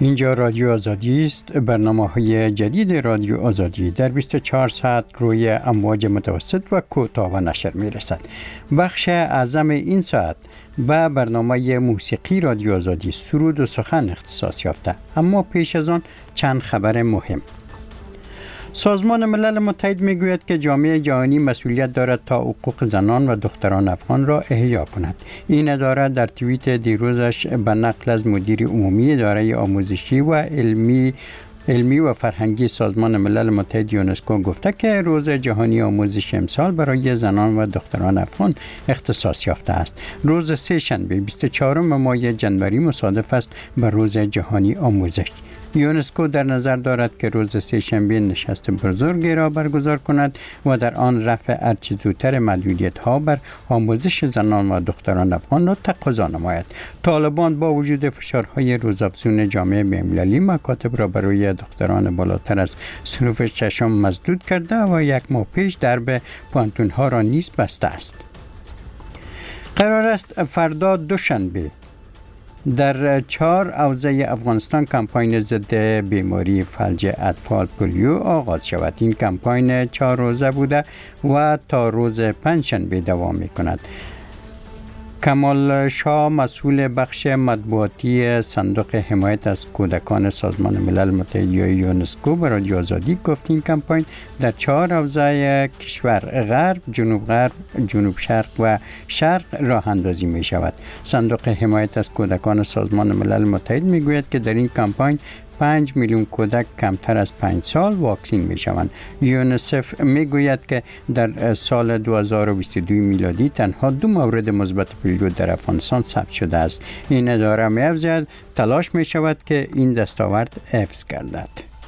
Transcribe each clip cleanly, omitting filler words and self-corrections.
اینجا رادیو آزادی است. برنامه‌های جدید رادیو آزادی در 24 ساعت روی امواج متوسط و کوتاه نشر می‌رسد. بخش اعظم این ساعت به برنامه موسیقی رادیو آزادی سرود و سخن اختصاص یافته. اما پیش از آن چند خبر مهم. سازمان ملل متحد میگوید که جامعه جهانی مسئولیت دارد تا حقوق زنان و دختران افغان را احیا کند. این اداره در توییت دیروزش به نقل از مدیر عمومی اداره آموزشی و علمی و فرهنگی سازمان ملل متحد یونسکو گفته که روز جهانی آموزش امسال برای زنان و دختران افغان اختصاص یافته است. روز سه‌شنبه 24 ماه جنوری مصادف است با روز جهانی آموزش. یونسکو در نظر دارد که روز سه‌شنبه نشست بزرگی را برگزار کند و در آن رفع هرچه زودتر محدودیت‌ها بر آموزش زنان و دختران افغان را تقاضا نماید. طالبان با وجود فشارهای روزافزون جامعه بین‌المللی مکاتب را برای دختران بالاتر از صنف ششم مسدود کرده و یک ماه پیش درب پانتون‌ها را نیز بسته است. قرار است فردا دوشنبه در 4 حوزه افغانستان کمپاین ضد بیماری فلج اطفال پولیو آغاز شود. این کمپاین 4 روزه بوده و تا روز پنجشنبه دوام می‌کند. کمال شاه مسئول بخش مطبوعاتی صندوق حمایت از کودکان سازمان ملل متحد یونسکو به رادیو آزادی گفت این کمپاین در 4 حوزه کشور غرب، جنوب شرق و شرق راه اندازی می شود. صندوق حمایت از کودکان سازمان ملل متحد می گوید که در این کمپاین 5 میلیون کودک کمتر از 5 سال واکسین می شوند. یونیسف می گوید که در سال 2022 میلادی تنها 2 مورد مثبت پولیو در افغانستان ثبت شده است. این اداره می افزاید تلاش می شود که این دستاورد حفظ گردد.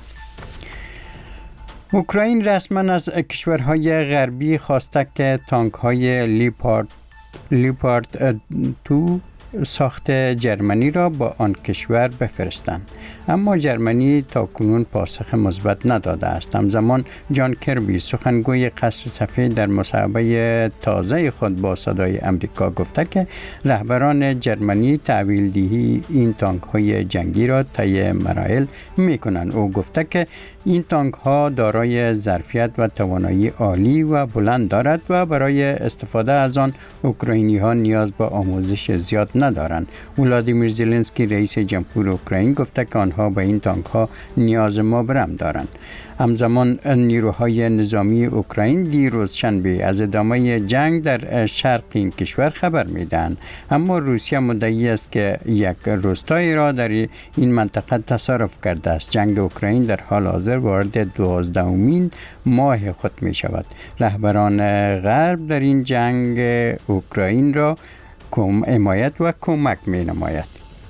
اوکراین رسما از کشورهای غربی خواسته که تانک‌های لیپارد 2 ساخت جرمنی را با آن کشور بفرستند، اما جرمنی تاکنون پاسخ مثبت نداده است. همزمان جان کربی سخنگوی قصر سفید در مصاحبه تازه خود با صدای امریکا گفته که رهبران جرمنی تحویل دهی این تانک های جنگی را طی مراحل میکنند. او گفته که این تانک ها دارای ظرفیت و توانایی عالی و بلند دارد و برای استفاده از آن اوکراینی ها نیاز به آموزش زیاد ندارند. ولادیمیر زلنسکی رئیس جمهور اوکراین گفته که آنها به این تانک ها نیاز مبرم دارند. همزمان نیروهای نظامی اوکراین دیروز شنبه از ادامه جنگ در شرق این کشور خبر میدهند، اما روسیه مدعی است که یک روستایی را در این منطقه تصرف کرده است. جنگ اوکراین در حال حاضر وارد 12مین ماه خود می شود. رهبران غرب در این جنگ اوکراین را حمایت و کمک می نماید.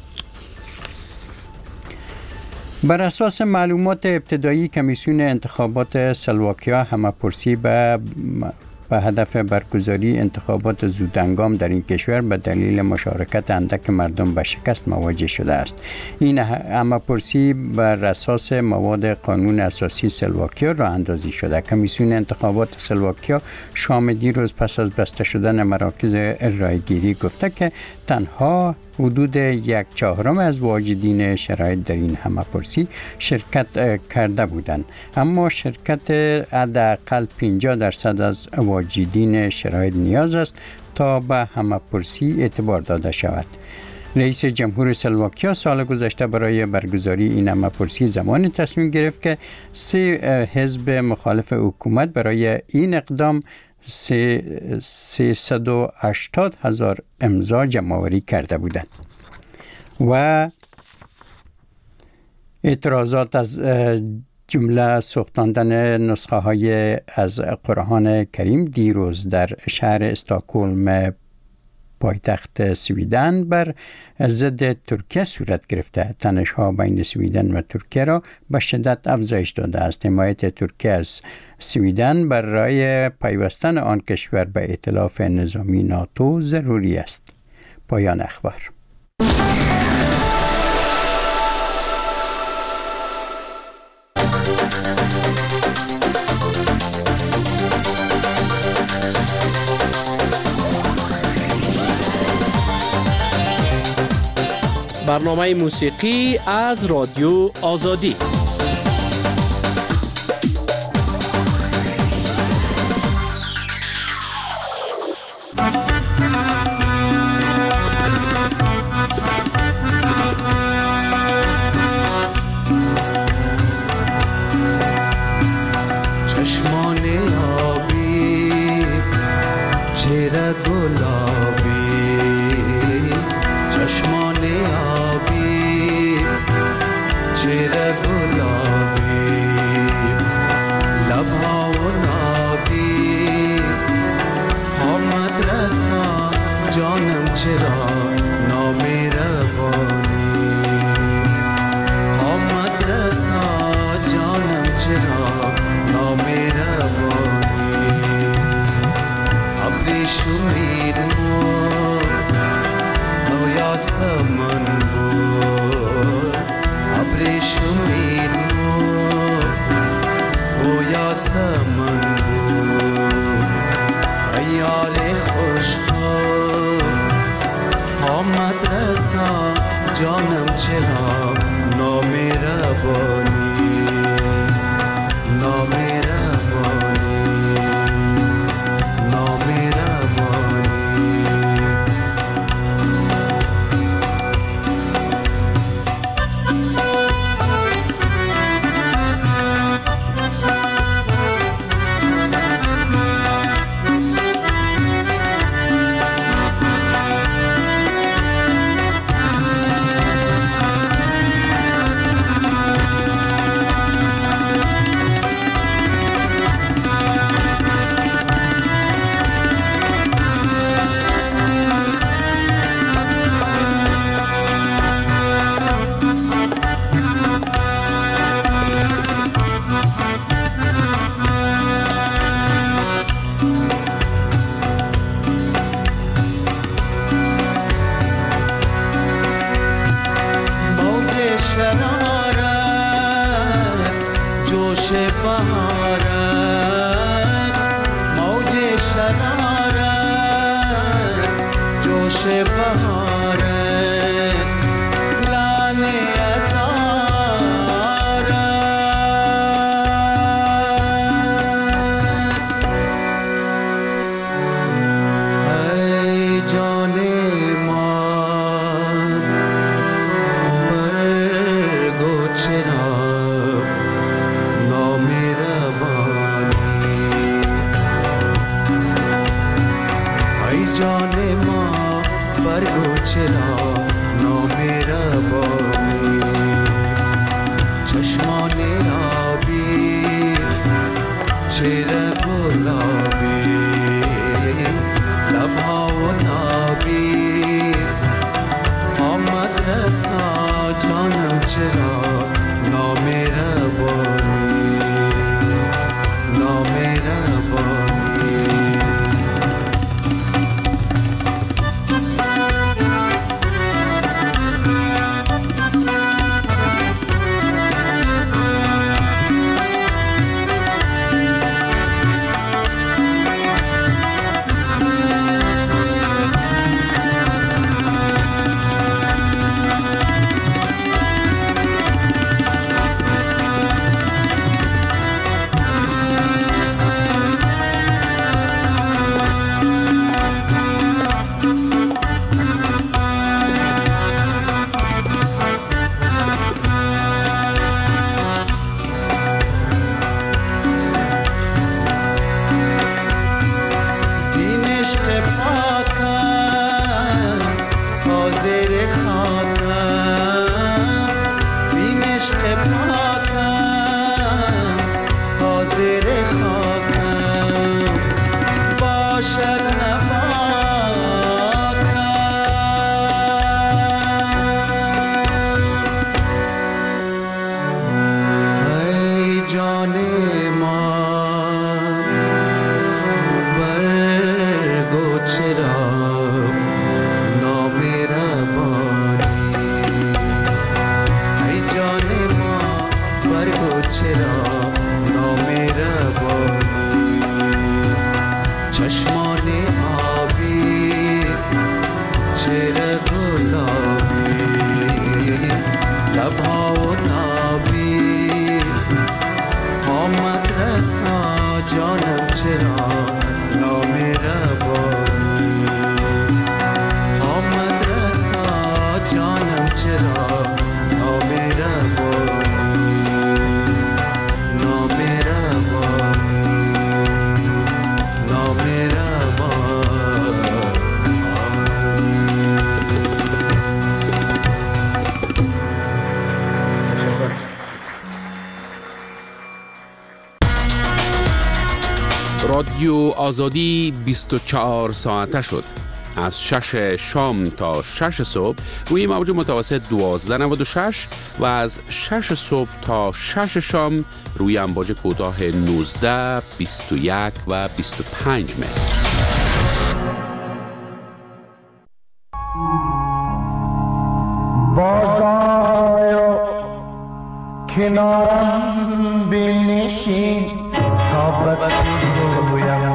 بر اساس معلومات ابتدایی کمیسیون انتخابات اسلواکیا همه‌پرسی به هدف برگزاری انتخابات زودهنگام در این کشور به دلیل مشارکت اندک مردم به شکست مواجه شده است. این همه‌پرسی بر اساس مواد قانون اساسی اسلواکیا راه اندازی شده. کمیسیون انتخابات اسلواکیا شام دیروز پس از بسته شدن مراکز رایگیری گفته که تنها حدود 1/4 از واجدین شرایط در این همه‌پرسی شرکت کرده بودند، اما شرکت حداقل 50% از واجدین شرایط نیاز است تا به همه‌پرسی اعتبار داده شود. رئیس جمهور اسلواکیا سال گذشته برای برگزاری این همه‌پرسی زمانی تصمیم گرفت که 3 حزب مخالف حکومت برای این اقدام 380,000 امضا جمع‌آوری کرده بودند و اعتراضات از جمله سوختاندن نسخه های از قرآن کریم دیروز در شهر استکهلم پایتخت سویدن بر ضد ترکیه صورت گرفته. تنش‌ها بین سویدن و ترکیه را به شدت افزایش داده است. حمایت ترکیه از سویدن برای پیوستن آن کشور به ائتلاف نظامی ناتو ضروری است. پایان اخبار. برنامه موسیقی از رادیو آزادی. چهره گلابی رادیو آزادی 24 ساعته شد. از 6 شام تا 6 صبح روی موج متوسط 1296 و از 6 صبح تا 6 شام روی امواج کوتاه 19، 21 و 25 متر. بازآی کنارم بنشین تا بگویم،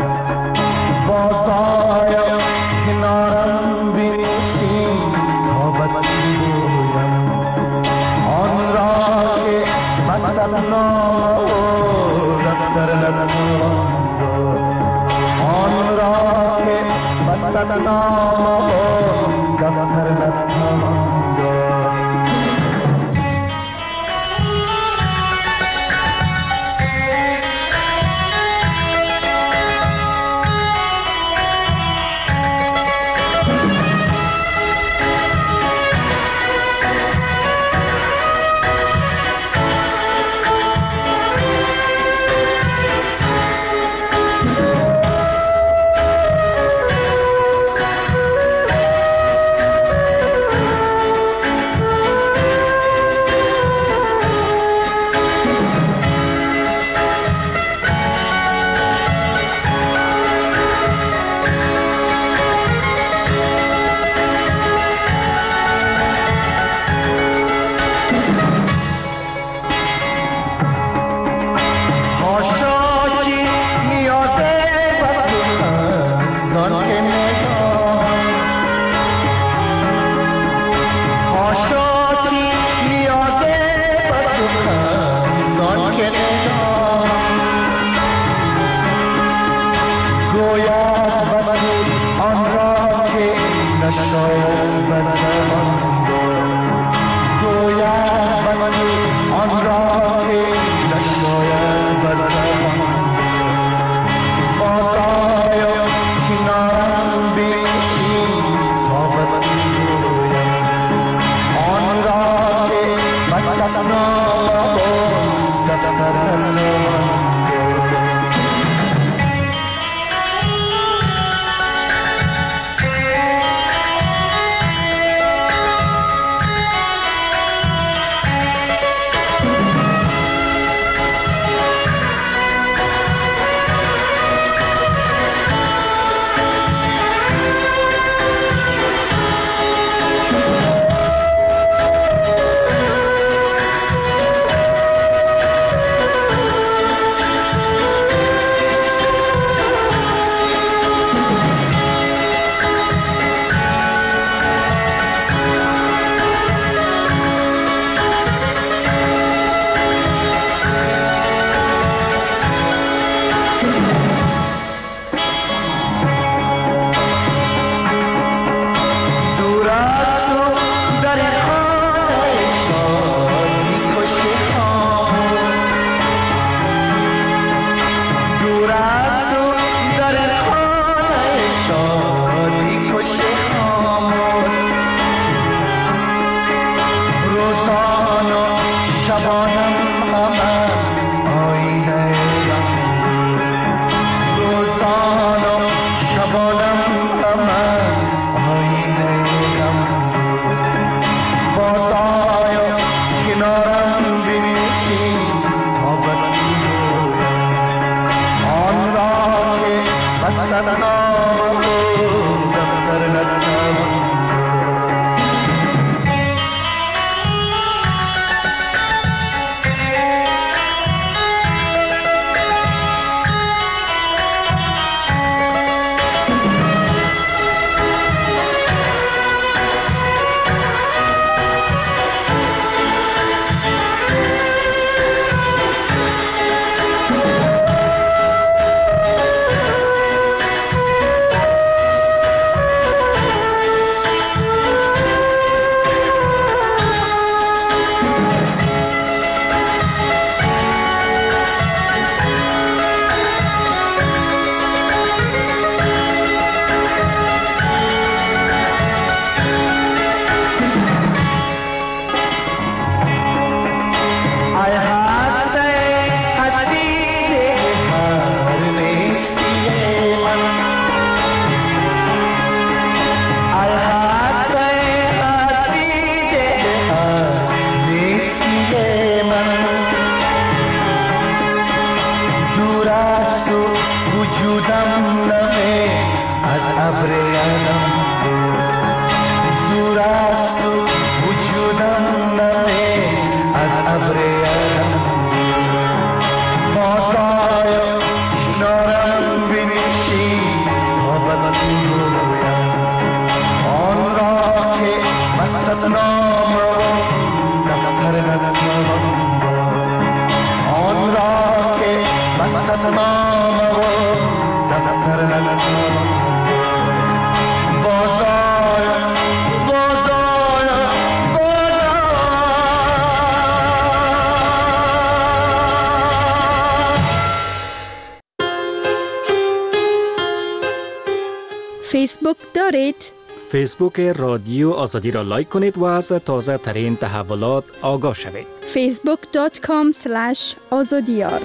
بازآی کنارم بنشین تا بگویم آن را که مصنع دفتر نخواند، آن را که مصنع دفتر نخواند. فیسبوک دارید؟ فیسبوک رادیو آزادی را لایک کنید و از تازه ترین تحولات آگاه شوید. facebook.com/azadiyar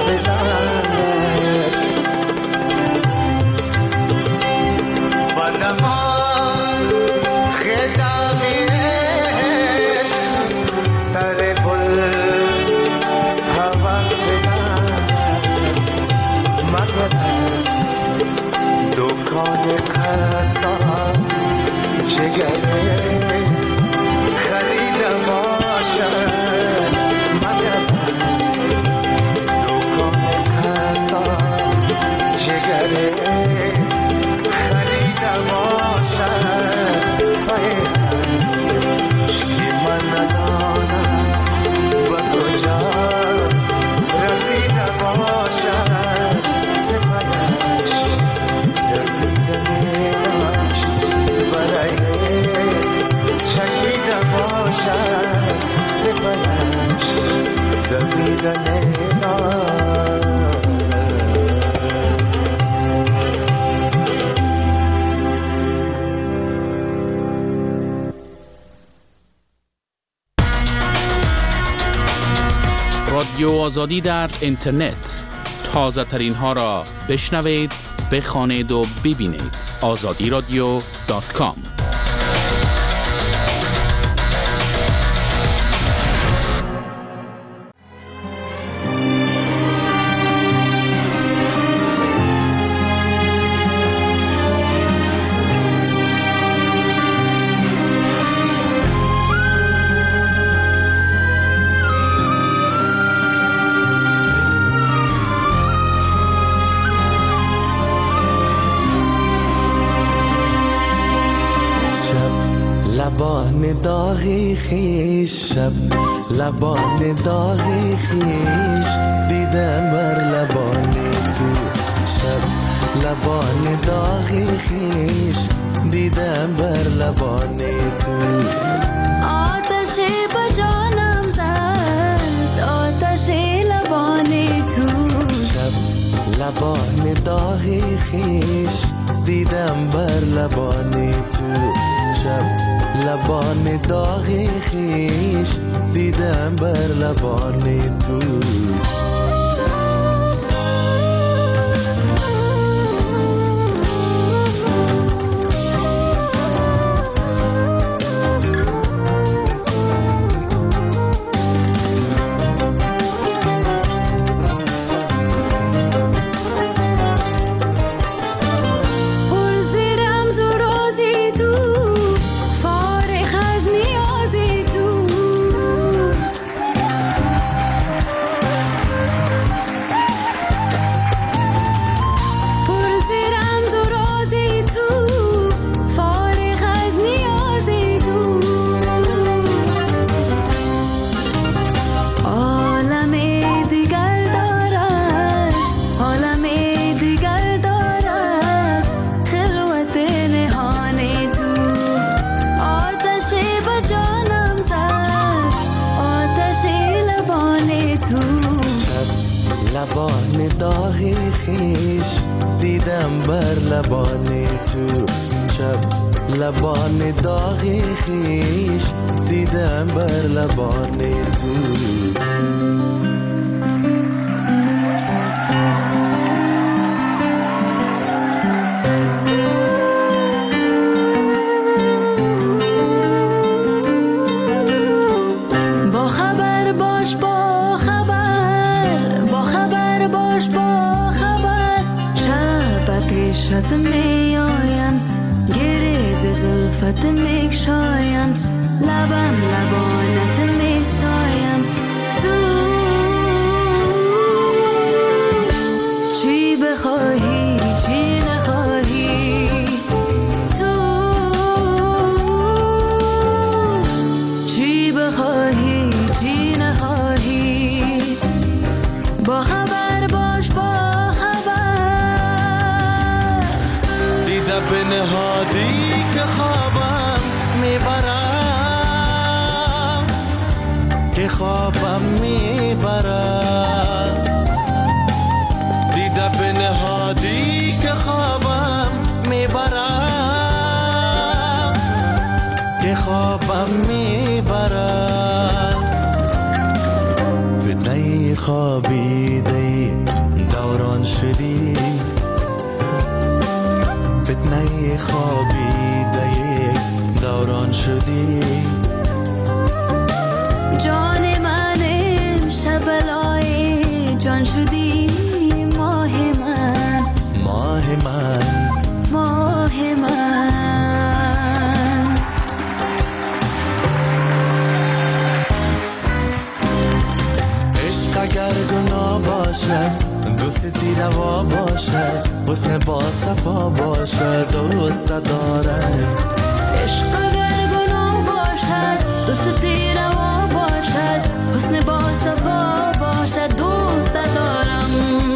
رادیو آزادی در اینترنت، تازه ترین ها را بشنوید، بخوانید و ببینید. azadiradio.com. لبان داغی خیش، شب لبان داغی خیش، دیدم بر لبان تو. شب لبان داغی خیش، دیدم بر لبان تو. آتش به جانم زد، آتش لبان تو. شب لبان داغی خیش، دیدم بر لبان تو. شب لبان داغی خیش، دیدم بر لبان تو. لبان داغی خیش، دیدم بر لبان تو. شب لبان داغی خیش، دیدم بر لبان تو. پیشت می آیم، گریز زلفت می شایم، لبم لبانت می سایم. تو چی بخواهی چی نخواهی، تو چی بخواهی چی نخواهی، با خبر باش با به نهادی که خوابم میبرم، که خوابم میبرم. دیده به نهادی که خوابم میبرم، که خوابم میبرم. فتنه فتنه خوابیده دوران شدی، فتنه خوابیده دوران شدی. جان من امشب بلای جان شدی، ماه من ماه من ماه من. عشق اگر گناه باشه، دوستی روا باشه، حسن با صفا باشه، دوست دارم. عشق اگر گناه باشد، دوستی روا باشد، حسن با صفا باشد، دوست دارم.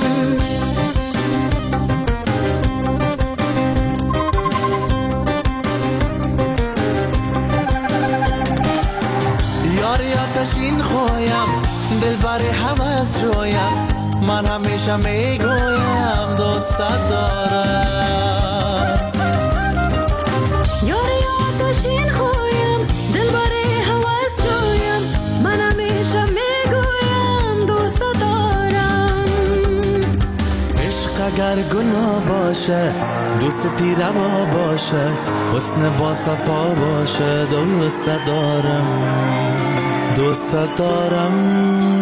یاری آتشین خویم، دلبر هوس جویم، من همیشه میگویم دوست دارم. یاری آتشین خویم، دلبر هوس جویم، من همیشه میگویم دوست دارم. عشق اگر گناه باشه، دوستی روا باشه، حسن با صفا باشه، دوست دارم، دوست دارم.